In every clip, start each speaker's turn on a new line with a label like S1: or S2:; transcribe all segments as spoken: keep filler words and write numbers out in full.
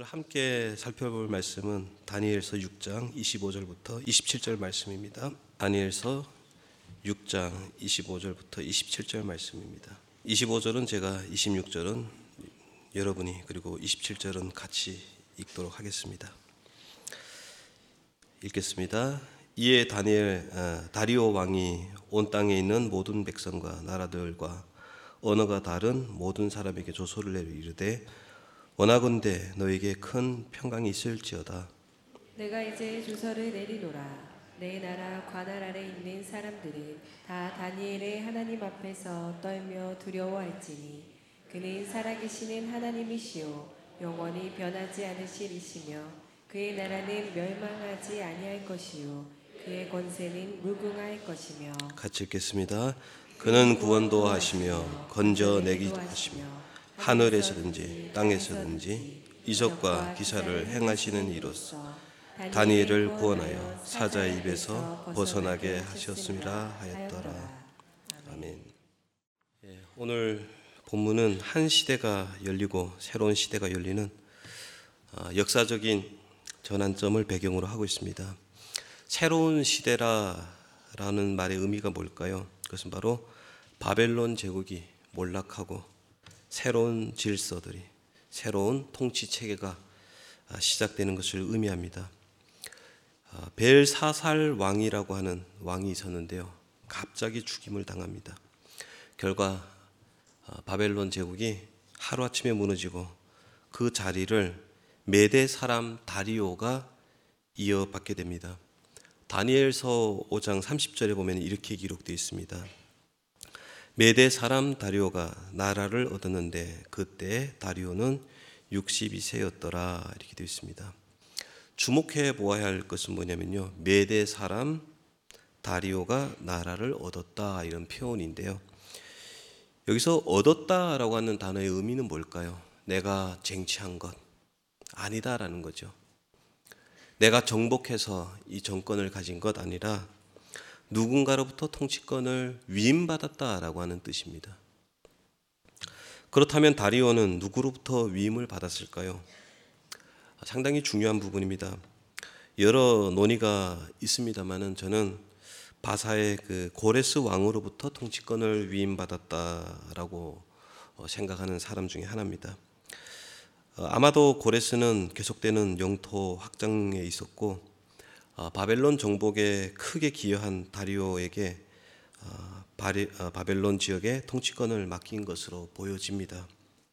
S1: 함께 살펴볼 말씀은 다니엘서 육 장 이십오 절부터 이십칠 절 말씀입니다. 다니엘서 육 장 이십오 절부터 이십칠 절 말씀입니다. 이십오 절은 제가, 이십육 절은 여러분이, 그리고 이십칠 절은 같이 읽도록 하겠습니다. 읽겠습니다. 이에 다니엘 다리오 왕이 온 땅에 있는 모든 백성과 나라들과 언어가 다른 모든 사람에게 조서를 내려 이르되, 원하건대 너에게 큰 평강이 있을지어다.
S2: 내가 이제 조서를 내리노라. 내 나라 관할 아래 있는 사람들은 다 다니엘의 하나님 앞에서 떨며 두려워할지니 그는 살아계시는 하나님이시요 영원히 변하지 않으시리시며 그의 나라는 멸망하지 아니할 것이요 그의 권세는 무궁할 것이며.
S1: 같이 읽겠습니다. 그는 구원도 하시며 건져내기도 하시며 하늘에서든지 땅에서든지 이적과 기사를 행하시는 이로써 다니엘을 구원하여 사자의 입에서 벗어나게 하셨음이라 하였더라. 아멘. 예, 오늘 본문은 한 시대가 열리고 새로운 시대가 열리는 역사적인 전환점을 배경으로 하고 있습니다. 새로운 시대라는 말의 의미가 뭘까요? 그것은 바로 바벨론 제국이 몰락하고 새로운 질서들이, 새로운 통치 체계가 시작되는 것을 의미합니다. 벨사살 왕이라고 하는 왕이 있었는데요, 갑자기 죽임을 당합니다. 결과 바벨론 제국이 하루아침에 무너지고 그 자리를 메대 사람 다리오가 이어받게 됩니다. 다니엘서 오 장 삼십 절에 보면 이렇게 기록되어 있습니다. 메대 사람 다리오가 나라를 얻었는데 그때 다리오는 육십이 세였더라. 이렇게 되어 있습니다. 주목해 보아야 할 것은 뭐냐면요, 메대 사람 다리오가 나라를 얻었다, 이런 표현인데요, 여기서 얻었다라고 하는 단어의 의미는 뭘까요? 내가 쟁취한 것 아니다라는 거죠. 내가 정복해서 이 정권을 가진 것 아니라 누군가로부터 통치권을 위임받았다라고 하는 뜻입니다. 그렇다면 다리오는 누구로부터 위임을 받았을까요? 상당히 중요한 부분입니다. 여러 논의가 있습니다만은 저는 바사의 그 고레스 왕으로부터 통치권을 위임받았다라고 생각하는 사람 중에 하나입니다. 아마도 고레스는 계속되는 영토 확장에 있었고 바벨론 정복에 크게 기여한 다리오에게 바벨론 지역의 통치권을 맡긴 것으로 보여집니다.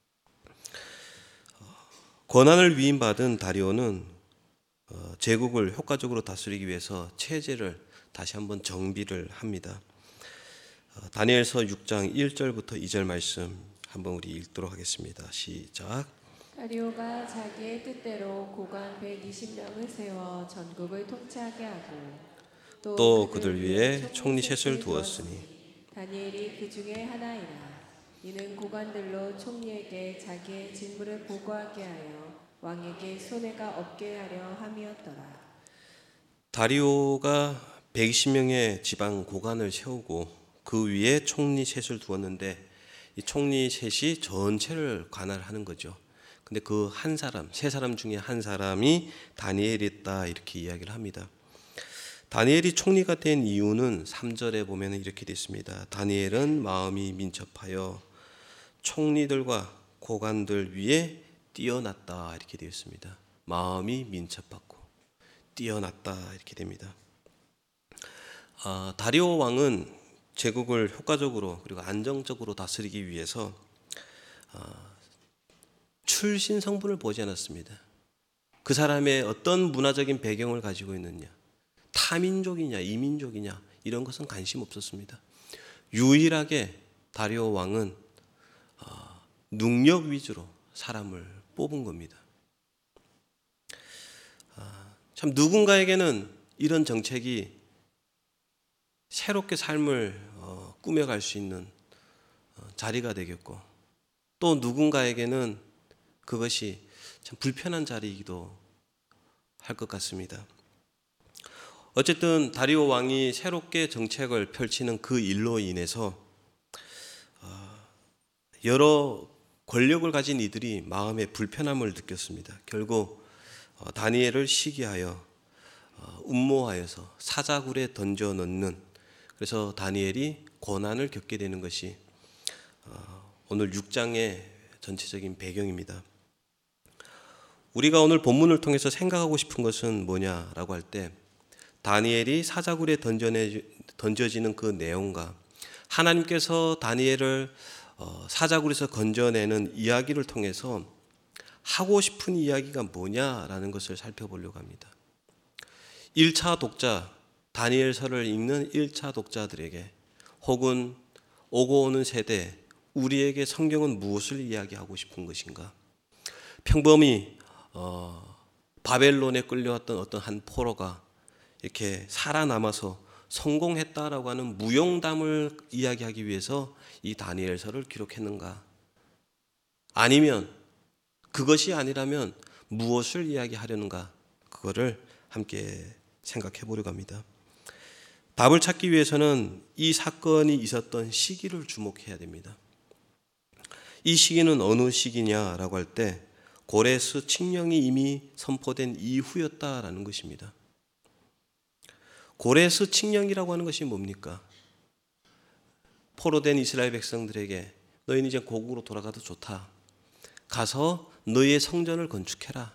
S1: 권한을 위임받은 다리오는 제국을 효과적으로 다스리기 위해서 체제를 다시 한번 정비를 합니다. 다니엘서 육 장 일 절부터 이 절 말씀 한번 우리 읽도록 하겠습니다. 시작.
S2: 다리오가 자기의 뜻대로 고관 백이십 명을 세워 전국을 통치하게 하고 또,
S1: 또 그들 위에 총리 셋을 두었으니
S2: 다니엘이 그 중에 하나이라. 이는 고관들로 총리에게 자기의 직무를 보고하게 하여 왕에게 손해가 없게 하려 함이었더라.
S1: 다리오가 백이십 명의 지방 고관을 세우고 그 위에 총리 셋을 두었는데 이 총리 셋이 전체를 관할하는 거죠. 근데 그 한 사람, 세 사람 중에 한 사람이 다니엘이었다, 이렇게 이야기를 합니다. 다니엘이 총리가 된 이유는 삼 절에 보면 이렇게 되어 있습니다. 다니엘은 마음이 민첩하여 총리들과 고관들 위에 뛰어났다, 이렇게 되어 있습니다. 마음이 민첩하고 뛰어났다, 이렇게 됩니다. 아, 다리오 왕은 제국을 효과적으로 그리고 안정적으로 다스리기 위해서 아, 출신 성분을 보지 않았습니다. 그 사람의 어떤 문화적인 배경을 가지고 있느냐, 타민족이냐 이민족이냐, 이런 것은 관심 없었습니다. 유일하게 다리오 왕은 능력 위주로 사람을 뽑은 겁니다. 참 누군가에게는 이런 정책이 새롭게 삶을 꾸며갈 수 있는 자리가 되겠고, 또 누군가에게는 그것이 참 불편한 자리이기도 할 것 같습니다. 어쨌든 다리오 왕이 새롭게 정책을 펼치는 그 일로 인해서 여러 권력을 가진 이들이 마음에 불편함을 느꼈습니다. 결국 다니엘을 시기하여 음모하여서 사자굴에 던져 넣는, 그래서 다니엘이 고난을 겪게 되는 것이 오늘 육 장의 전체적인 배경입니다. 우리가 오늘 본문을 통해서 생각하고 싶은 것은 뭐냐라고 할 때, 다니엘이 사자굴에 던져내, 던져지는 그 내용과 하나님께서 다니엘을 사자굴에서 건져내는 이야기를 통해서 하고 싶은 이야기가 뭐냐라는 것을 살펴보려고 합니다. 일 차 독자, 다니엘서를 읽는 일 차 독자들에게, 혹은 오고 오는 세대, 우리에게 성경은 무엇을 이야기하고 싶은 것인가? 평범히 어, 바벨론에 끌려왔던 어떤 한 포로가 이렇게 살아남아서 성공했다라고 하는 무용담을 이야기하기 위해서 이 다니엘서를 기록했는가? 아니면 그것이 아니라면 무엇을 이야기하려는가? 그거를 함께 생각해 보려고 합니다. 답을 찾기 위해서는 이 사건이 있었던 시기를 주목해야 됩니다. 이 시기는 어느 시기냐라고 할 때 고레스 칙령이 이미 선포된 이후였다라는 것입니다. 고레스 칙령이라고 하는 것이 뭡니까? 포로된 이스라엘 백성들에게 너희는 이제 고국으로 돌아가도 좋다. 가서 너희의 성전을 건축해라.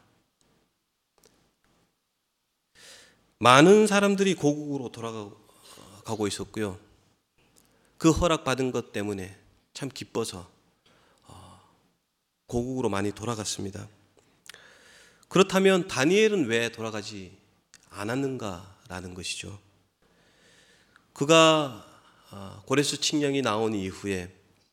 S1: 많은 사람들이 고국으로 돌아가고 있었고요. 그 허락받은 것 때문에 참 기뻐서 고국으로 많이 돌아갔습니다. 그렇다면 다니엘은 왜 돌아가지 않았는가라는 것이죠. 그가 고레스 칙령이 나온 이후에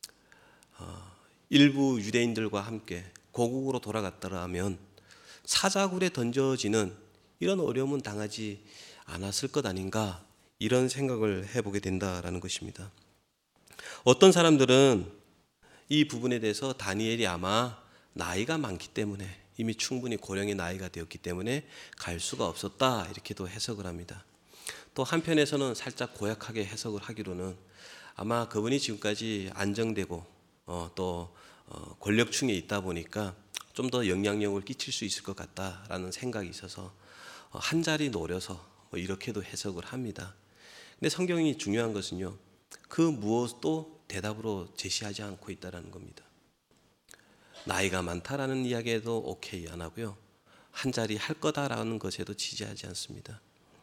S1: 일부 유대인들과 함께 고국으로 돌아갔더라면 사자굴에 던져지는 이런 어려움은 당하지 않았을 것 아닌가, 이런 생각을 해보게 된다라는 것입니다. 어떤 사람들은 이 부분에 대해서 다니엘이 아마 나이가 많기 때문에, 이미 충분히 고령의 나이가 되었기 때문에 갈 수가 없었다, 이렇게도 해석을 합니다. 또 한편에서는 살짝 고약하게 해석을 하기로는 아마 그분이 지금까지 안정되고 어, 또 어, 권력층에 있다 보니까 좀 더 영향력을 끼칠 수 있을 것 같다라는 생각이 있어서 어, 한 자리 노려서 뭐 이렇게도 해석을 합니다. 근데 성경이 중요한 것은요, 그 무엇도 대답으로 제시하지 않고 있다는 겁니다. 나이가 많다라는 이야기에도 오케이 안 하고요, 한 자리 할 거다라는 것에도 지지하지 않습니다.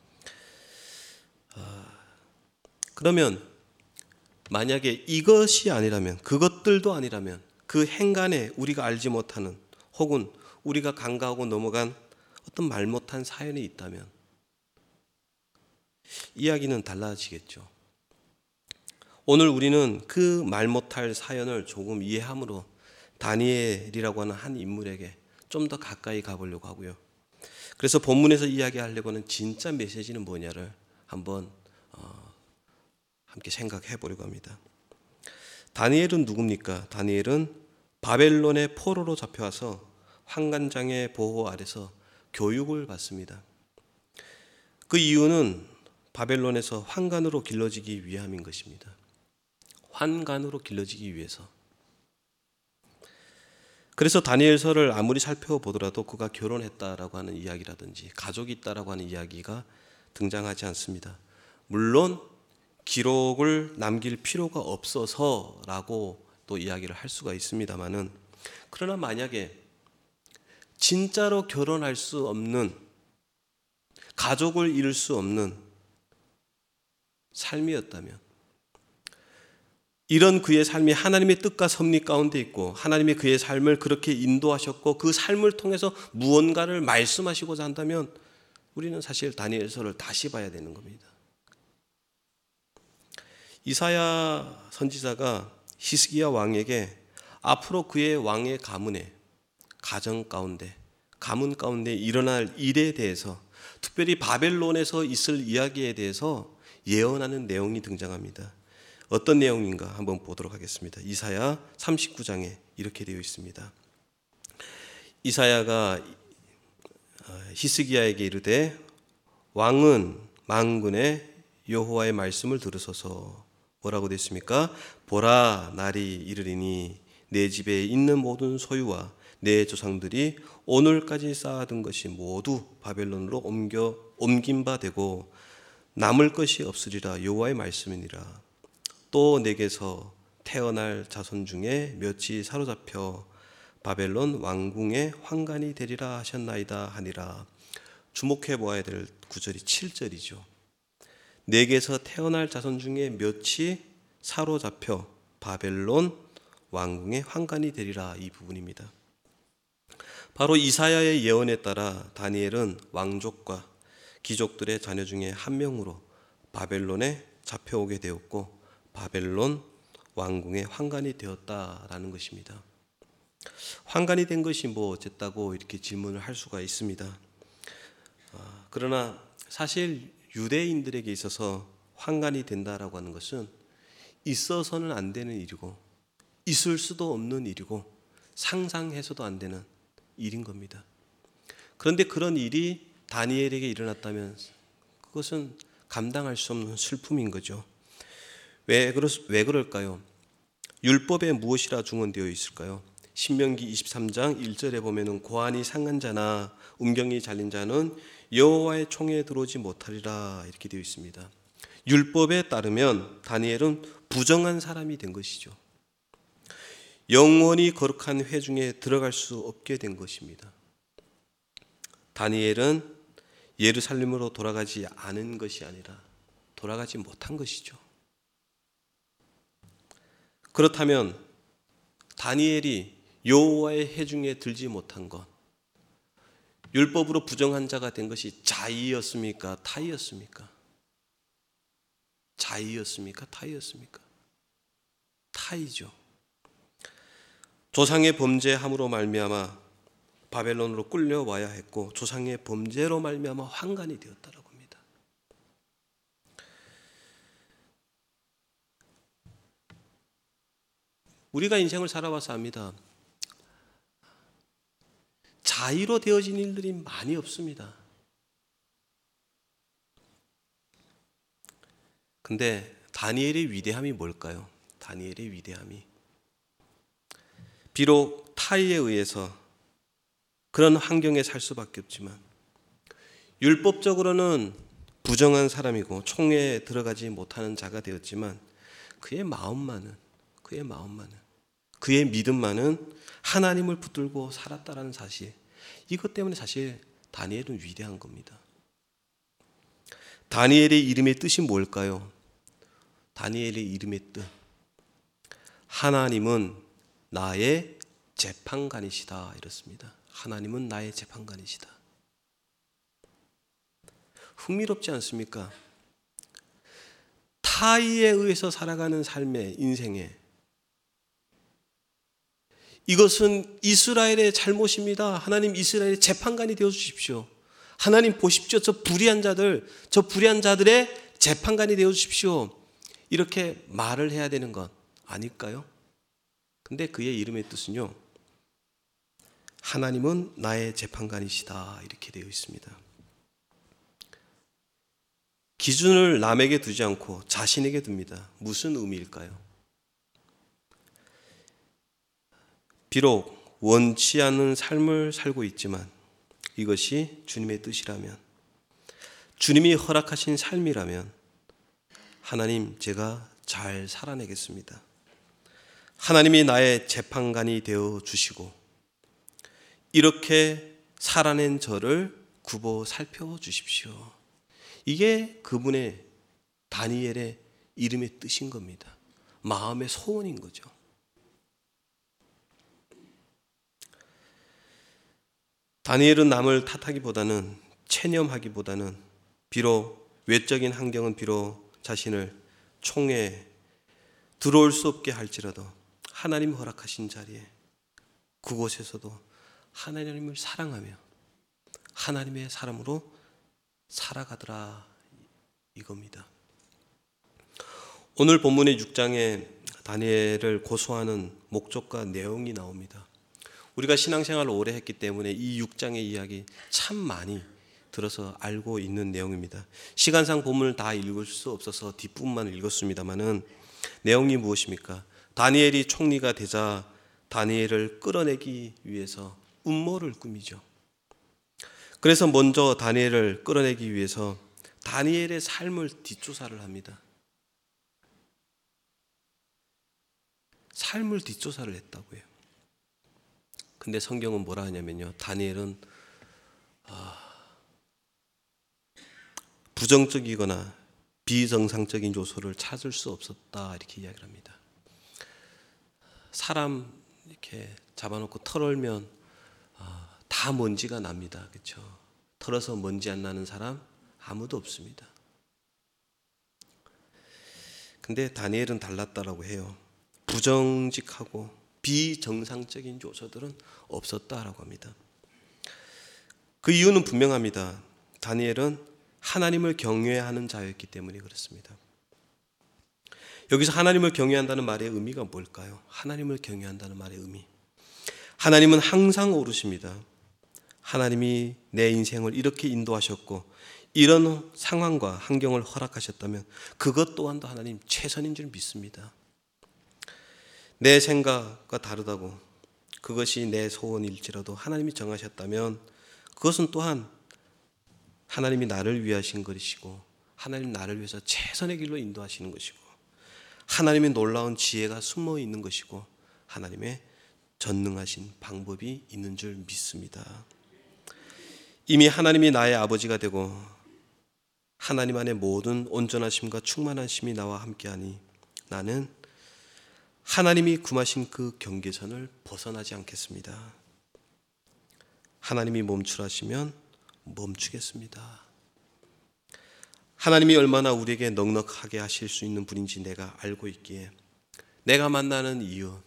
S1: 어, 그러면 만약에 이것이 아니라면, 그것들도 아니라면, 그 행간에 우리가 알지 못하는, 혹은 우리가 간과하고 넘어간 어떤 말 못한 사연이 있다면 이야기는 달라지겠죠. 오늘 우리는 그 말 못할 사연을 조금 이해함으로 다니엘이라고 하는 한 인물에게 좀 더 가까이 가보려고 하고요. 그래서 본문에서 이야기하려고 하는 진짜 메시지는 뭐냐를 한번 어, 함께 생각해 보려고 합니다. 다니엘은 누굽니까? 다니엘은 바벨론의 포로로 잡혀와서 환관장의 보호 아래서 교육을 받습니다. 그 이유는 바벨론에서 환관으로 길러지기 위함인 것입니다. 환관으로 길러지기 위해서. 그래서 다니엘서를 아무리 살펴보더라도 그가 결혼했다라고 하는 이야기라든지 가족이 있다라고 하는 이야기가 등장하지 않습니다. 물론 기록을 남길 필요가 없어서라고 또 이야기를 할 수가 있습니다만은, 그러나 만약에 진짜로 결혼할 수 없는, 가족을 이룰 수 없는 삶이었다면, 이런 그의 삶이 하나님의 뜻과 섭리 가운데 있고 하나님이 그의 삶을 그렇게 인도하셨고 그 삶을 통해서 무언가를 말씀하시고자 한다면 우리는 사실 다니엘서를 다시 봐야 되는 겁니다. 이사야 선지자가 히스기야 왕에게 앞으로 그의 왕의 가문에, 가정 가운데, 가문 가운데 일어날 일에 대해서, 특별히 바벨론에서 있을 이야기에 대해서 예언하는 내용이 등장합니다. 어떤 내용인가 한번 보도록 하겠습니다. 이사야 삼십구 장에 이렇게 되어 있습니다. 이사야가 히스기야에게 이르되 왕은 만군의 여호와의 말씀을 들으소서. 뭐라고 되어 있습니까? 보라, 날이 이르리니 내 집에 있는 모든 소유와 내 조상들이 오늘까지 쌓아둔 것이 모두 바벨론으로 옮겨 옮긴 바 되고 남을 것이 없으리라. 여호와의 말씀이니라. 또 내게서 태어날 자손 중에 몇이 사로잡혀 바벨론 왕궁의 환관이 되리라 하셨나이다 하니라. 주목해 보아야 될 구절이 칠 절이죠. 내게서 태어날 자손 중에 몇이 사로잡혀 바벨론 왕궁의 환관이 되리라. 이 부분입니다. 바로 이사야의 예언에 따라 다니엘은 왕족과 귀족들의 자녀 중에 한 명으로 바벨론에 잡혀오게 되었고 바벨론 왕궁의 환관이 되었다라는 것입니다. 환관이 된 것이 뭐 어쨌다고 이렇게 질문을 할 수가 있습니다. 그러나 사실 유대인들에게 있어서 환관이 된다라고 하는 것은 있어서는 안 되는 일이고 있을 수도 없는 일이고 상상해서도 안 되는 일인 겁니다. 그런데 그런 일이 다니엘에게 일어났다면 그것은 감당할 수 없는 슬픔인 거죠. 왜, 그렇, 왜 그럴까요? 율법에 무엇이라 증언되어 있을까요? 신명기 이십삼 장 일 절에 보면은 고환이 상한 자나 음경이 잘린 자는 여호와의 총에 들어오지 못하리라 이렇게 되어 있습니다. 율법에 따르면 다니엘은 부정한 사람이 된 것이죠. 영원히 거룩한 회중에 들어갈 수 없게 된 것입니다. 다니엘은 예루살렘으로 돌아가지 않은 것이 아니라 돌아가지 못한 것이죠. 그렇다면 다니엘이 여호와의 회중에 들지 못한 것, 율법으로 부정한 자가 된 것이 자의였습니까? 타의였습니까? 자의였습니까? 타의였습니까? 타의죠. 조상의 범죄함으로 말미암아 바벨론으로 끌려와야 했고 조상의 범죄로 말미암아 환관이 되었다라고 합니다. 우리가 인생을 살아와서 압니다. 자의로 되어진 일들이 많이 없습니다. 근데 다니엘의 위대함이 뭘까요? 다니엘의 위대함이 비록 타의에 의해서 그런 환경에 살 수밖에 없지만 율법적으로는 부정한 사람이고 총회에 들어가지 못하는 자가 되었지만 그의 마음만은 그의 마음만은 그의 믿음만은 하나님을 붙들고 살았다라는 사실, 이것 때문에 사실 다니엘은 위대한 겁니다. 다니엘의 이름의 뜻이 뭘까요? 다니엘의 이름의 뜻, 하나님은 나의 재판관이시다 이렇습니다. 하나님은 나의 재판관이시다. 흥미롭지 않습니까? 타의에 의해서 살아가는 삶의 인생에 이것은 이스라엘의 잘못입니다. 하나님 이스라엘의 재판관이 되어 주십시오. 하나님 보십시오. 저 불의한 자들, 저 불의한 자들의 재판관이 되어 주십시오. 이렇게 말을 해야 되는 것 아닐까요? 근데 그의 이름의 뜻은요, 하나님은 나의 재판관이시다 이렇게 되어 있습니다. 기준을 남에게 두지 않고 자신에게 둡니다. 무슨 의미일까요? 비록 원치 않는 삶을 살고 있지만 이것이 주님의 뜻이라면, 주님이 허락하신 삶이라면 하나님 제가 잘 살아내겠습니다. 하나님이 나의 재판관이 되어 주시고 이렇게 살아낸 저를 굽어 살펴주십시오. 이게 그분의 다니엘의 이름의 뜻인 겁니다. 마음의 소원인 거죠. 다니엘은 남을 탓하기보다는 체념하기보다는 비록 외적인 환경은 비록 자신을 총에 들어올 수 없게 할지라도 하나님 허락하신 자리에 그곳에서도 하나님을 사랑하며 하나님의 사람으로 살아가더라 이겁니다. 오늘 본문의 육 장에 다니엘을 고소하는 목적과 내용이 나옵니다. 우리가 신앙생활을 오래 했기 때문에 이 육 장의 이야기 참 많이 들어서 알고 있는 내용입니다. 시간상 본문을 다 읽을 수 없어서 뒷부분만 읽었습니다마는 내용이 무엇입니까? 다니엘이 총리가 되자 다니엘을 끌어내기 위해서 음모를 꾸미죠. 그래서 먼저 다니엘을 끌어내기 위해서 다니엘의 삶을 뒷조사를 합니다. 삶을 뒷조사를 했다고 해요. 근데 성경은 뭐라 하냐면요, 다니엘은 부정적이거나 비정상적인 요소를 찾을 수 없었다, 이렇게 이야기를 합니다. 사람 이렇게 잡아놓고 털을면 다 먼지가 납니다. 그렇죠? 털어서 먼지 안 나는 사람 아무도 없습니다. 근데 다니엘은 달랐다라고 해요. 부정직하고 비정상적인 요소들은 없었다라고 합니다. 그 이유는 분명합니다. 다니엘은 하나님을 경외하는 자였기 때문에 그렇습니다. 여기서 하나님을 경외한다는 말의 의미가 뭘까요? 하나님을 경외한다는 말의 의미. 하나님은 항상 오르십니다. 하나님이 내 인생을 이렇게 인도하셨고 이런 상황과 환경을 허락하셨다면 그것 또한도 하나님 최선인 줄 믿습니다. 내 생각과 다르다고 그것이 내 소원일지라도 하나님이 정하셨다면 그것은 또한 하나님이 나를 위하신 것이고 하나님 나를 위해서 최선의 길로 인도하시는 것이고 하나님의 놀라운 지혜가 숨어 있는 것이고 하나님의 전능하신 방법이 있는 줄 믿습니다. 이미 하나님이 나의 아버지가 되고 하나님 안에 모든 온전하심과 충만하심이 나와 함께하니 나는 하나님이 금하신 그 경계선을 벗어나지 않겠습니다. 하나님이 멈추라시면 멈추겠습니다. 하나님이 얼마나 우리에게 넉넉하게 하실 수 있는 분인지 내가 알고 있기에 내가 만나는 이유,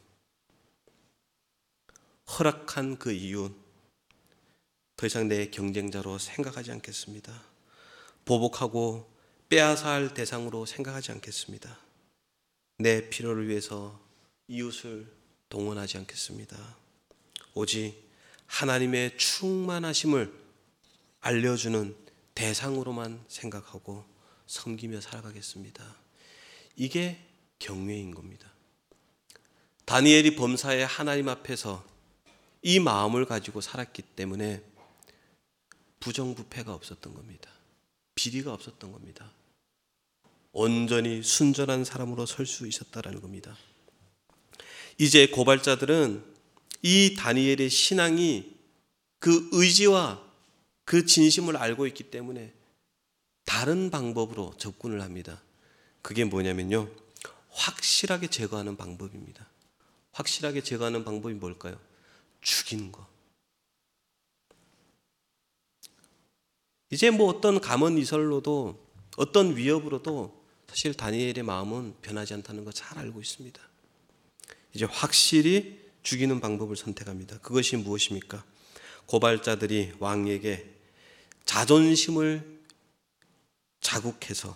S1: 허락한 그 이유 더 이상 내 경쟁자로 생각하지 않겠습니다. 보복하고 빼앗아 할 대상으로 생각하지 않겠습니다. 내 필요를 위해서 이웃을 동원하지 않겠습니다. 오직 하나님의 충만하심을 알려주는 대상으로만 생각하고 섬기며 살아가겠습니다. 이게 경외인 겁니다. 다니엘이 범사에 하나님 앞에서 이 마음을 가지고 살았기 때문에 부정부패가 없었던 겁니다. 비리가 없었던 겁니다. 온전히 순전한 사람으로 설 수 있었다라는 겁니다. 이제 고발자들은 이 다니엘의 신앙이 그 의지와 그 진심을 알고 있기 때문에 다른 방법으로 접근을 합니다. 그게 뭐냐면요, 확실하게 제거하는 방법입니다. 확실하게 제거하는 방법이 뭘까요? 죽이는 거. 이제 뭐 어떤 가문이설로도 어떤 위협으로도 사실 다니엘의 마음은 변하지 않다는 거 잘 알고 있습니다. 이제 확실히 죽이는 방법을 선택합니다. 그것이 무엇입니까? 고발자들이 왕에게 자존심을 자국해서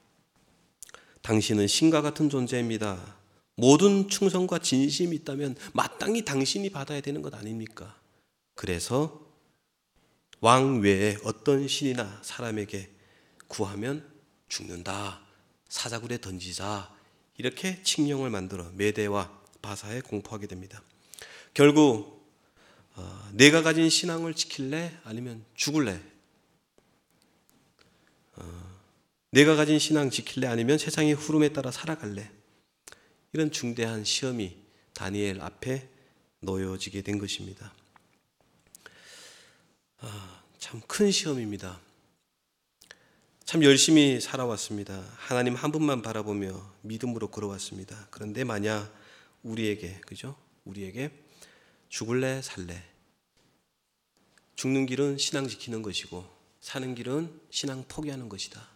S1: 당신은 신과 같은 존재입니다. 모든 충성과 진심이 있다면 마땅히 당신이 받아야 되는 것 아닙니까? 그래서 왕 외에 어떤 신이나 사람에게 구하면 죽는다. 사자굴에 던지자. 이렇게 칙령을 만들어 메대와 바사에 공포하게 됩니다. 결국 어, 내가 가진 신앙을 지킬래? 아니면 죽을래? 어, 내가 가진 신앙 지킬래? 아니면 세상의 흐름에 따라 살아갈래? 이런 중대한 시험이 다니엘 앞에 놓여지게 된 것입니다. 아, 참 큰 시험입니다. 참 열심히 살아왔습니다. 하나님 한 분만 바라보며 믿음으로 걸어왔습니다. 그런데 만약 우리에게, 그죠? 우리에게 죽을래 살래? 죽는 길은 신앙 지키는 것이고 사는 길은 신앙 포기하는 것이다.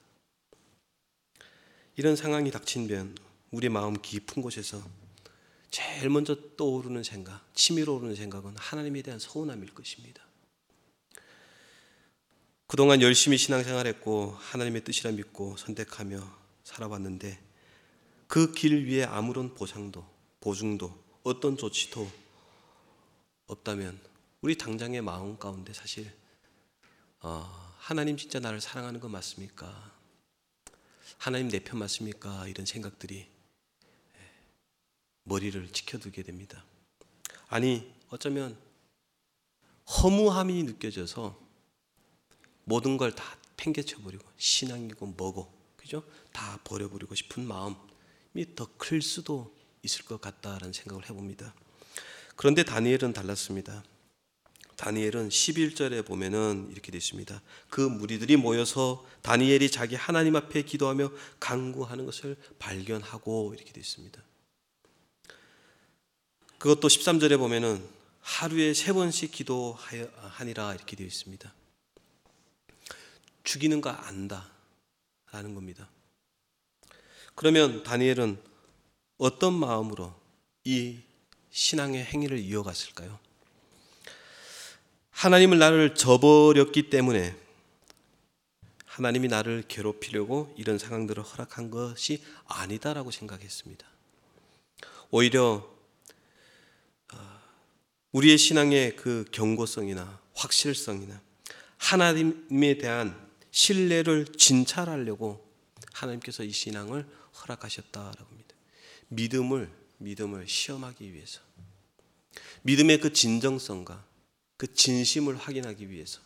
S1: 이런 상황이 닥치면 우리 마음 깊은 곳에서 제일 먼저 떠오르는 생각, 치밀어 오르는 생각은 하나님에 대한 서운함일 것입니다. 그동안 열심히 신앙생활했고 하나님의 뜻이라 믿고 선택하며 살아왔는데 그 길 위에 아무런 보상도 보증도 어떤 조치도 없다면 우리 당장의 마음 가운데 사실 어, 하나님 진짜 나를 사랑하는 거 맞습니까? 하나님 내 편 맞습니까? 이런 생각들이 머리를 치켜두게 됩니다. 아니 어쩌면 허무함이 느껴져서 모든 걸 다 팽개쳐버리고 신앙이고 뭐고 그죠? 다 버려버리고 싶은 마음이 더 클 수도 있을 것 같다라는 생각을 해봅니다. 그런데 다니엘은 달랐습니다. 다니엘은 십일 절에 보면은 이렇게 되어 있습니다. 그 무리들이 모여서 다니엘이 자기 하나님 앞에 기도하며 간구하는 것을 발견하고 이렇게 되어 있습니다. 그것도 십삼 절에 보면은 하루에 세 번씩 기도하니라 이렇게 되어 있습니다. 죽이는 거 안다 라는 겁니다. 그러면 다니엘은 어떤 마음으로 이 신앙의 행위를 이어갔을까요? 하나님을 나를 저버렸기 때문에 하나님이 나를 괴롭히려고 이런 상황들을 허락한 것이 아니다라고 생각했습니다. 오히려 우리의 신앙의 그 견고성이나 확실성이나 하나님에 대한 신뢰를 진찰하려고 하나님께서 이 신앙을 허락하셨다라고 합니다. 믿음을 믿음을 시험하기 위해서, 믿음의 그 진정성과 그 진심을 확인하기 위해서.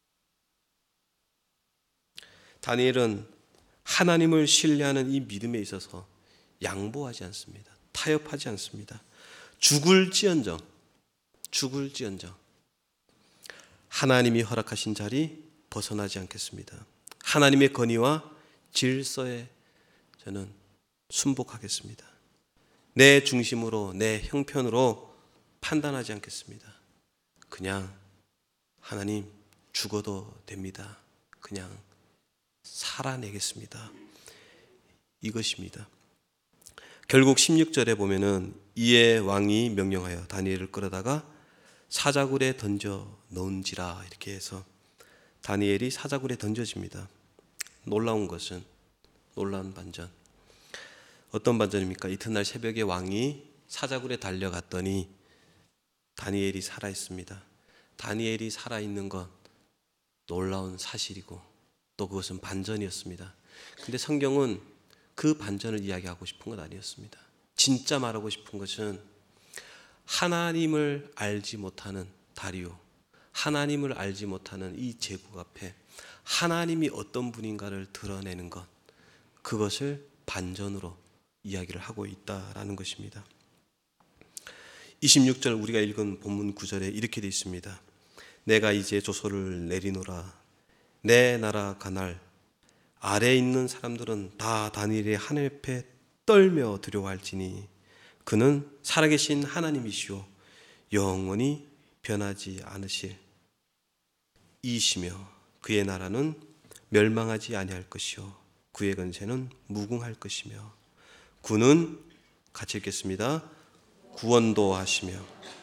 S1: 다니엘은 하나님을 신뢰하는 이 믿음에 있어서 양보하지 않습니다. 타협하지 않습니다. 죽을지언정, 죽을지언정 하나님이 허락하신 자리 벗어나지 않겠습니다. 하나님의 건의와 질서에 저는 순복하겠습니다. 내 중심으로, 내 형편으로 판단하지 않겠습니다. 그냥 하나님 죽어도 됩니다. 그냥 살아내겠습니다. 이것입니다. 결국 십육 절에 보면은 이에 왕이 명령하여 다니엘을 끌어다가 사자굴에 던져 넣은지라 이렇게 해서 다니엘이 사자굴에 던져집니다. 놀라운 것은 놀라운 반전. 어떤 반전입니까? 이튿날 새벽에 왕이 사자굴에 달려갔더니 다니엘이 살아있습니다. 다니엘이 살아있는 건 놀라운 사실이고 또 그것은 반전이었습니다. 근데 성경은 그 반전을 이야기하고 싶은 건 아니었습니다. 진짜 말하고 싶은 것은 하나님을 알지 못하는 다리오, 하나님을 알지 못하는 이 제국 앞에 하나님이 어떤 분인가를 드러내는 것, 그것을 반전으로 이야기를 하고 있다라는 것입니다. 이십육 절 우리가 읽은 본문 구 절에 이렇게 되어 있습니다. 내가 이제 조서를 내리노라. 내 나라 가날 아래에 있는 사람들은 다 다니엘의 하늘 앞에 떨며 두려워할지니 그는 살아계신 하나님이시오 영원히 변하지 않으실 이시며 그의 나라는 멸망하지 아니할 것이요 그의 권세는 무궁할 것이며 그는 같이 읽겠습니다. 구원도 하시며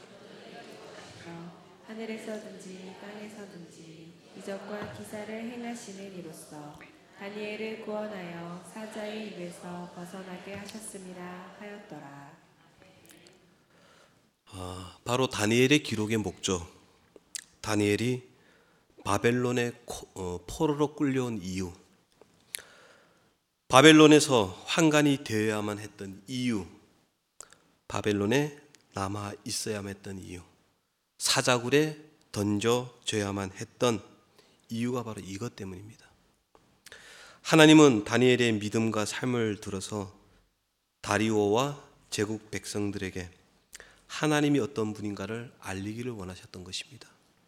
S2: 하늘에서든지 땅에서든지 이적과 기사를 행하시는 이로써 다니엘을 구원하여 사자의 입에서 벗어나게 하셨음이라 하였더라.
S1: 아, 바로 다니엘의 기록의 목적, 다니엘이 바벨론의 어, 포로로 끌려온 이유, 바벨론에서 환관이 되어야만 했던 이유, 바벨론에 남아 있어야만 했던 이유, 사자굴에 던져져야만 했던 이유가 바로 이것 때문입니다. 하나님은 다니엘의 믿음과 삶을 들어서 다리오와 제국 백성들에게 하나님이 어떤 분인가를 알리기를 원하셨던 것입니다.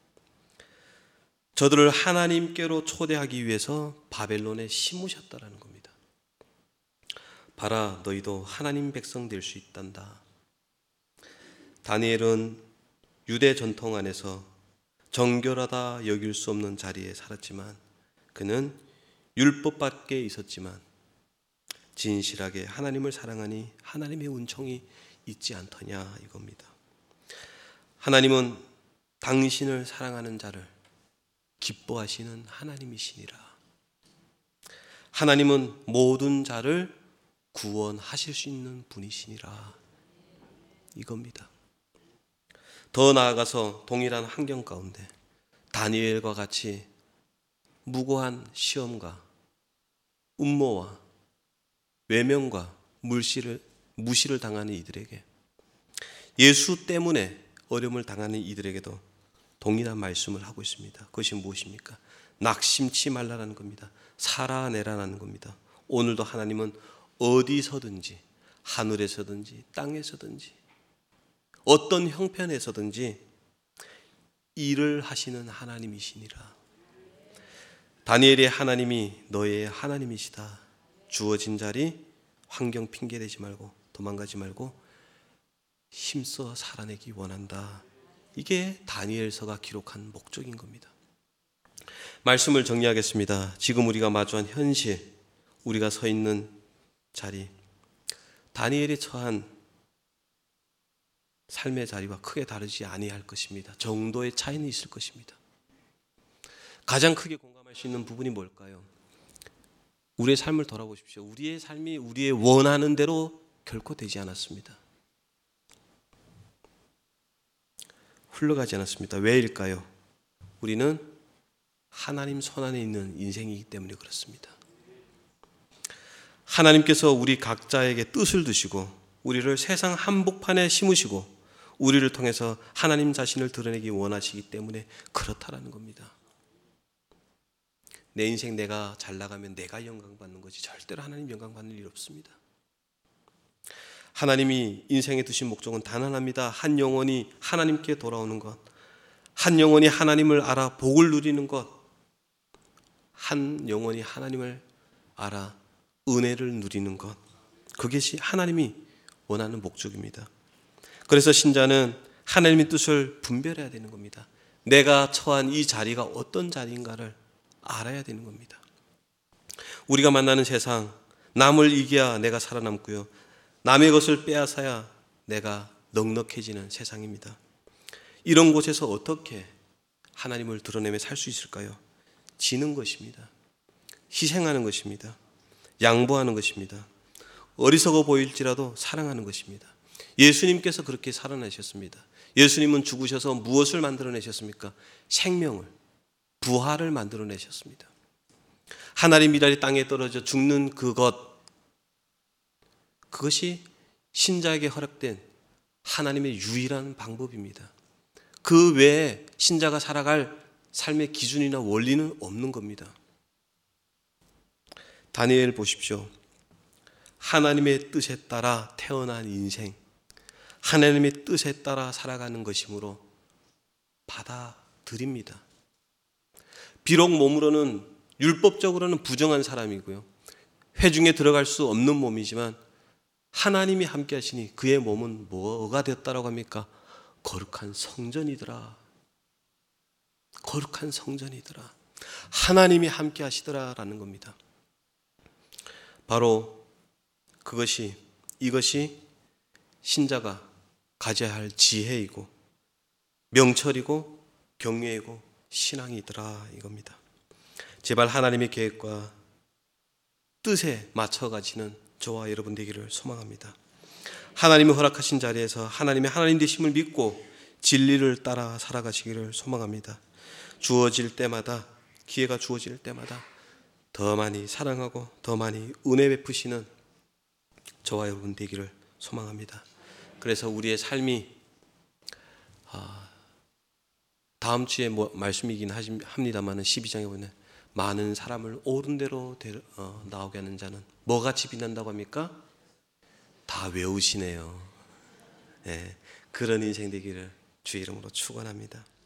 S1: 저들을 하나님께로 초대하기 위해서 바벨론에 심으셨다라는 겁니다. 봐라, 너희도 하나님 백성 될 수 있단다. 다니엘은 유대 전통 안에서 정결하다 여길 수 없는 자리에 살았지만 그는 율법 밖에 있었지만 진실하게 하나님을 사랑하니 하나님의 은총이 있지 않더냐 이겁니다. 하나님은 당신을 사랑하는 자를 기뻐하시는 하나님이시니라. 하나님은 모든 자를 구원하실 수 있는 분이시니라 이겁니다. 더 나아가서 동일한 환경 가운데 다니엘과 같이 무고한 시험과 음모와 외면과 물시를, 무시를 당하는 이들에게 예수 때문에 어려움을 당하는 이들에게도 동일한 말씀을 하고 있습니다. 그것이 무엇입니까? 낙심치 말라라는 겁니다. 살아내라는 겁니다. 오늘도 하나님은 어디서든지, 하늘에서든지 땅에서든지 어떤 형편에서든지 일을 하시는 하나님이시니라. 다니엘의 하나님이 너의 하나님이시다. 주어진 자리, 환경 핑계대지 말고 도망가지 말고 힘써 살아내기 원한다. 이게 다니엘서가 기록한 목적인 겁니다. 말씀을 정리하겠습니다. 지금 우리가 마주한 현실, 우리가 서 있는 자리, 다니엘이 처한 삶의 자리와 크게 다르지 아니할 것입니다. 정도의 차이는 있을 것입니다. 가장 크게 공감할 수 있는 부분이 뭘까요? 우리의 삶을 돌아보십시오. 우리의 삶이 우리의 원하는 대로 결코 되지 않았습니다. 흘러가지 않았습니다. 왜일까요? 우리는 하나님 손안에 있는 인생이기 때문에 그렇습니다. 하나님께서 우리 각자에게 뜻을 두시고 우리를 세상 한복판에 심으시고 우리를 통해서 하나님 자신을 드러내기 원하시기 때문에 그렇다라는 겁니다. 내 인생 내가 잘 나가면 내가 영광 받는 거지 절대로 하나님 영광 받는 일 없습니다. 하나님이 인생에 두신 목적은 단 하나입니다. 한 영혼이 하나님께 돌아오는 것, 한 영혼이 하나님을 알아 복을 누리는 것, 한 영혼이 하나님을 알아 은혜를 누리는 것, 그것이 하나님이 원하는 목적입니다. 그래서 신자는 하나님의 뜻을 분별해야 되는 겁니다. 내가 처한 이 자리가 어떤 자리인가를 알아야 되는 겁니다. 우리가 만나는 세상, 남을 이겨야 내가 살아남고요, 남의 것을 빼앗아야 내가 넉넉해지는 세상입니다. 이런 곳에서 어떻게 하나님을 드러내며 살 수 있을까요? 지는 것입니다. 희생하는 것입니다. 양보하는 것입니다. 어리석어 보일지라도 사랑하는 것입니다. 예수님께서 그렇게 살아내셨습니다. 예수님은 죽으셔서 무엇을 만들어내셨습니까? 생명을, 부활을 만들어내셨습니다. 하나님 미랄이 땅에 떨어져 죽는 그것, 그것이 신자에게 허락된 하나님의 유일한 방법입니다. 그 외에 신자가 살아갈 삶의 기준이나 원리는 없는 겁니다. 다니엘 보십시오. 하나님의 뜻에 따라 태어난 인생, 하나님의 뜻에 따라 살아가는 것이므로 받아들입니다. 비록 몸으로는 율법적으로는 부정한 사람이고요, 회중에 들어갈 수 없는 몸이지만 하나님이 함께 하시니 그의 몸은 뭐가 되었다라고 합니까? 거룩한 성전이더라. 거룩한 성전이더라. 하나님이 함께 하시더라라는 겁니다. 바로 그것이, 이것이 신자가 가져야 할 지혜이고 명철이고 경외이고 신앙이더라 이겁니다. 제발 하나님의 계획과 뜻에 맞춰 가지는 저와 여러분 되기를 소망합니다. 하나님이 허락하신 자리에서 하나님의 하나님 되심을 믿고 진리를 따라 살아가시기를 소망합니다. 주어질 때마다, 기회가 주어질 때마다 더 많이 사랑하고 더 많이 은혜 베푸시는 저와 여러분 되기를 소망합니다. 그래서 우리의 삶이 다음 주에 뭐 말씀이긴 합니다만 십이 장에 보면 많은 사람을 옳은 대로 나오게 하는 자는 뭐같이 빛난다고 합니까? 다 외우시네요. 네, 그런 인생 되기를 주의 이름으로 축원합니다.